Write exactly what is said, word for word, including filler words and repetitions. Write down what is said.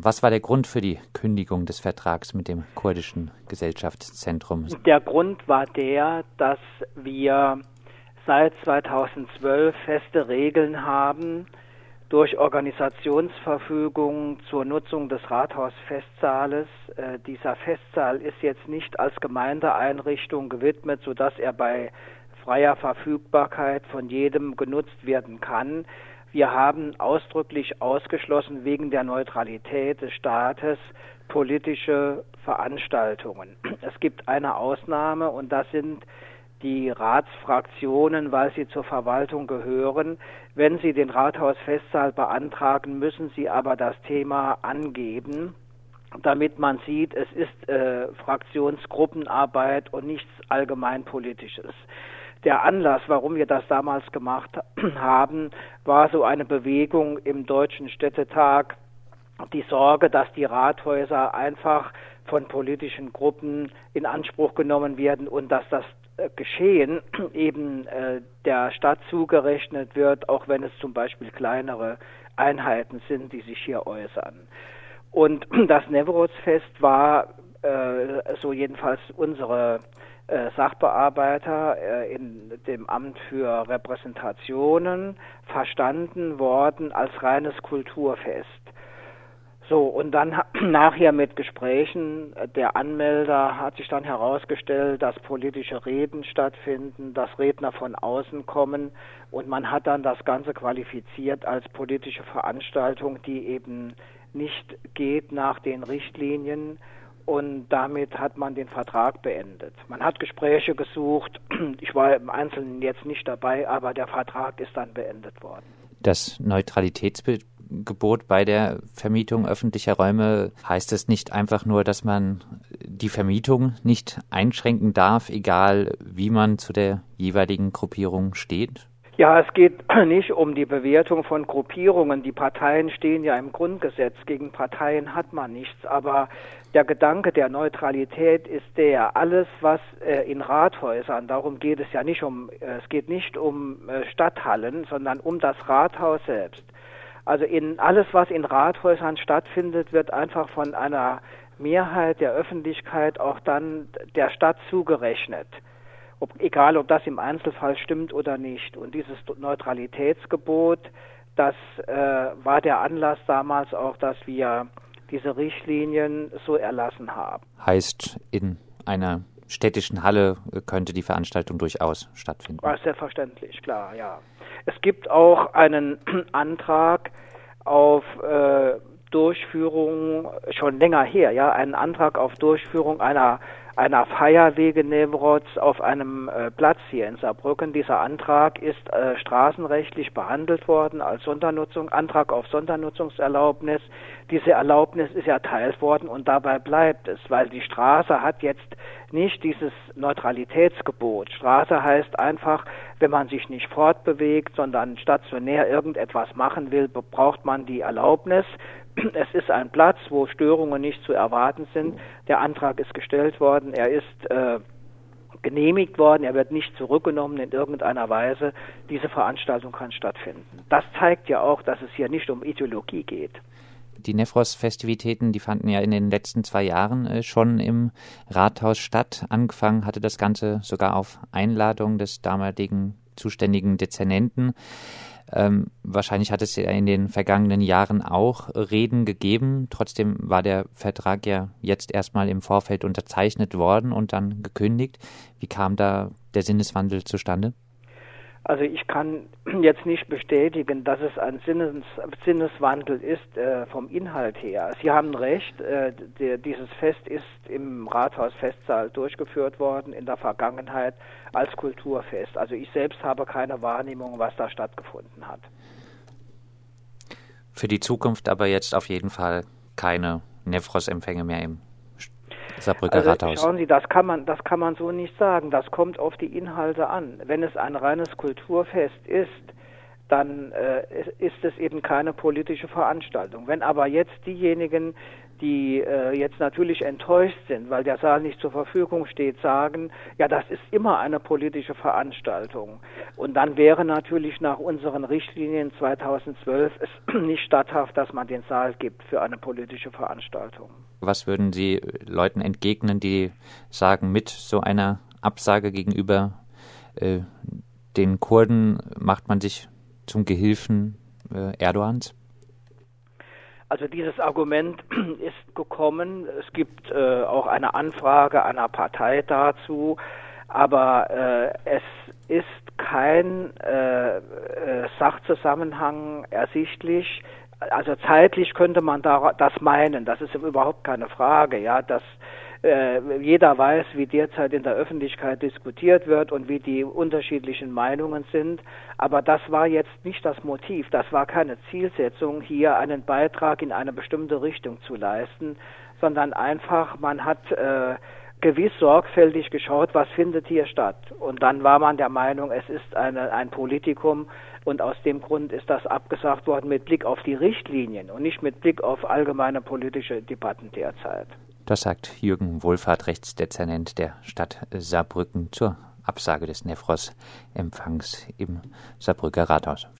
Was war der Grund für die Kündigung des Vertrags mit dem kurdischen Gesellschaftszentrum? Der Grund war der, dass wir seit zweitausendzwölf feste Regeln haben, durch Organisationsverfügung zur Nutzung des Rathausfestsaales. Äh, dieser Festsaal ist jetzt nicht als Gemeindeeinrichtung gewidmet, sodass er bei freier Verfügbarkeit von jedem genutzt werden kann. Wir haben ausdrücklich ausgeschlossen, wegen der Neutralität des Staates politische Veranstaltungen. Es gibt eine Ausnahme, und das sind die Ratsfraktionen, weil sie zur Verwaltung gehören. Wenn sie den Rathausfestsaal beantragen, müssen sie aber das Thema angeben, damit man sieht, es ist äh, Fraktionsgruppenarbeit und nichts Allgemeinpolitisches. Der Anlass, warum wir das damals gemacht haben, war so eine Bewegung im Deutschen Städtetag, die Sorge, dass die Rathäuser einfach von politischen Gruppen in Anspruch genommen werden und dass das Geschehen eben äh, der Stadt zugerechnet wird, auch wenn es zum Beispiel kleinere Einheiten sind, die sich hier äußern. Und das Newroz-Fest war, äh, so jedenfalls unsere äh, Sachbearbeiter äh, in dem Amt für Repräsentationen, verstanden worden als reines Kulturfest. So, und dann nachher mit Gesprächen der Anmelder hat sich dann herausgestellt, dass politische Reden stattfinden, dass Redner von außen kommen, und man hat dann das Ganze qualifiziert als politische Veranstaltung, die eben nicht geht nach den Richtlinien, und damit hat man den Vertrag beendet. Man hat Gespräche gesucht, ich war im Einzelnen jetzt nicht dabei, aber der Vertrag ist dann beendet worden. Das Neutralitätsgebot bei der Vermietung öffentlicher Räume, heißt es nicht einfach nur, dass man die Vermietung nicht einschränken darf, egal wie man zu der jeweiligen Gruppierung steht? Ja, es geht nicht um die Bewertung von Gruppierungen. Die Parteien stehen ja im Grundgesetz. Gegen Parteien hat man nichts. Aber der Gedanke der Neutralität ist der, alles, was äh, in Rathäusern, darum geht es ja nicht um, äh, es geht nicht um äh, Stadthallen, sondern um das Rathaus selbst. Also in alles, was in Rathäusern stattfindet, wird einfach von einer Mehrheit der Öffentlichkeit auch dann der Stadt zugerechnet. Ob, egal, ob das im Einzelfall stimmt oder nicht. Und dieses Neutralitätsgebot, das äh, war der Anlass damals auch, dass wir diese Richtlinien so erlassen haben. Heißt, in einer städtischen Halle könnte die Veranstaltung durchaus stattfinden? War selbstverständlich, klar, ja. Es gibt auch einen Antrag auf äh, Durchführung, schon länger her, ja, einen Antrag auf Durchführung einer einer Feier wegen Newroz auf einem äh, Platz hier in Saarbrücken. Dieser Antrag ist äh, straßenrechtlich behandelt worden als Sondernutzung, Antrag auf Sondernutzungserlaubnis. Diese Erlaubnis ist erteilt worden und dabei bleibt es, weil die Straße hat jetzt nicht dieses Neutralitätsgebot. Straße heißt einfach, wenn man sich nicht fortbewegt, sondern stationär irgendetwas machen will, braucht man die Erlaubnis. Es ist ein Platz, wo Störungen nicht zu erwarten sind. Der Antrag ist gestellt worden, er ist äh, genehmigt worden, er wird nicht zurückgenommen in irgendeiner Weise. Diese Veranstaltung kann stattfinden. Das zeigt ja auch, dass es hier nicht um Ideologie geht. Die Newroz-Festivitäten, die fanden ja in den letzten zwei Jahren äh, schon im Rathaus statt. Angefangen hatte das Ganze sogar auf Einladung des damaligen zuständigen Dezernenten. Ähm, wahrscheinlich hat es ja in den vergangenen Jahren auch Reden gegeben. Trotzdem war der Vertrag ja jetzt erstmal im Vorfeld unterzeichnet worden und dann gekündigt. Wie kam da der Sinneswandel zustande? Also ich kann jetzt nicht bestätigen, dass es ein Sinnes, Sinneswandel ist äh, vom Inhalt her. Sie haben recht, äh, der, dieses Fest ist im Rathausfestsaal durchgeführt worden in der Vergangenheit als Kulturfest. Also ich selbst habe keine Wahrnehmung, was da stattgefunden hat. Für die Zukunft aber jetzt auf jeden Fall keine Newroz-Empfänge mehr im Saarbrücker also, Rathaus. Schauen Sie, das kann man, das kann man so nicht sagen. Das kommt auf die Inhalte an. Wenn es ein reines Kulturfest ist, dann äh, ist es eben keine politische Veranstaltung. Wenn aber jetzt diejenigen, die äh, jetzt natürlich enttäuscht sind, weil der Saal nicht zur Verfügung steht, sagen, ja, das ist immer eine politische Veranstaltung. Und dann wäre natürlich nach unseren Richtlinien zweitausendzwölf es nicht statthaft, dass man den Saal gibt für eine politische Veranstaltung. Was würden Sie Leuten entgegnen, die sagen, mit so einer Absage gegenüber äh, den Kurden macht man sich zum Gehilfen äh, Erdogans? Also dieses Argument ist gekommen. Es gibt äh, auch eine Anfrage einer Partei dazu, aber äh, es ist kein äh, äh, Sachzusammenhang ersichtlich. Also zeitlich könnte man da, das meinen, das ist überhaupt keine Frage, ja, dass äh, jeder weiß, wie derzeit in der Öffentlichkeit diskutiert wird und wie die unterschiedlichen Meinungen sind, aber das war jetzt nicht das Motiv, das war keine Zielsetzung, hier einen Beitrag in eine bestimmte Richtung zu leisten, sondern einfach, man hat äh, gewiss sorgfältig geschaut, was findet hier statt. Und dann war man der Meinung, es ist eine, ein Politikum und aus dem Grund ist das abgesagt worden mit Blick auf die Richtlinien und nicht mit Blick auf allgemeine politische Debatten derzeit. Das sagt Jürgen Wohlfahrt, Rechtsdezernent der Stadt Saarbrücken zur Absage des Nefros-Empfangs im Saarbrücker Rathaus.